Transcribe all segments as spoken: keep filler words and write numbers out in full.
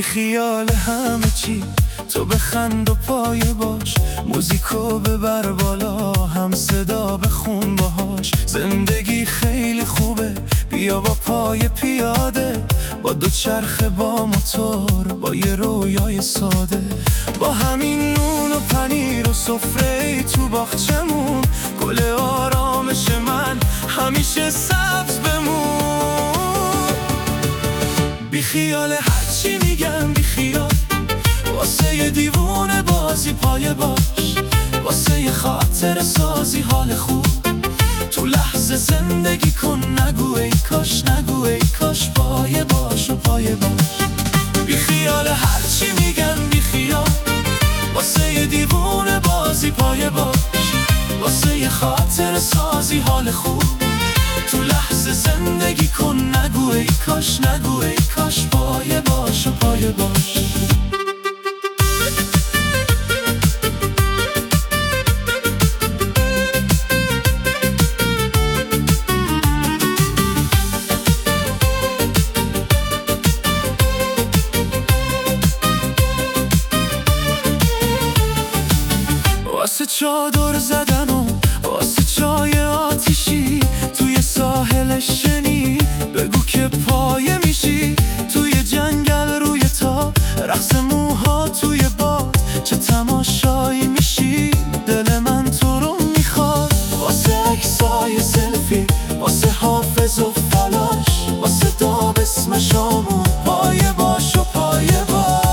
بی خیال همه چی، تو بخند و پای باش، موزیکو ببر بالا، هم صدا بخون باهاش. زندگی خیلی خوبه، بیا با پای پیاده، با دو چرخ با موتور، با یه رویای ساده، با همین نون و پنیر و سفره تو باغچمون. گل آرامش من همیشه سبز بمون. بی خیال هرچی میگم بی خیال، واسه یه دیوونه بازی پایه باش، واسه یه خاطر سازی حال خوب. تو لحظه زندگی کن، نگو ای کاش، نگو ای کاش، پایه باش و پایه باش. بی خیال هرچی میگم بی خیال، واسه یه دیوونه بازی پایه باش، واسه یه خاطر سازی حال خوب. تو لحظه زندگی کن، نگو ای کاش، نگو ای کاش، پایه باش و پایه باش. واسه چادر زدن و واسه چای آتیشی، توی ساحل شنی بگو که پایه میشی. توی جنگل روی تاب، رقص موها توی باد، چه تماشایی میشی. دل من تو رو میخواد، واسه عکسای سلفی، واسه حافظ و فلاش، واسه داب اسم شامون، پایه باش و پایه باش.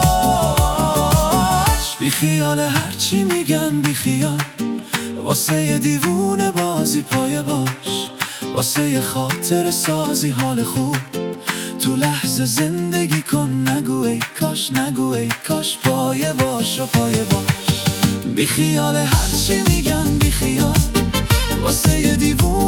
بی خیال هرچی میگن بی خیال، واسه یه دیوونه بازی پایه باش، واسه یه خاطر سازی حال خوب. تو لحظه زندگی کن، نگو ای کاش، نگو ای کاش، پایه باش و پایه باش. بی خیال هرچی میگن بی خیال، واسه یه دیوونه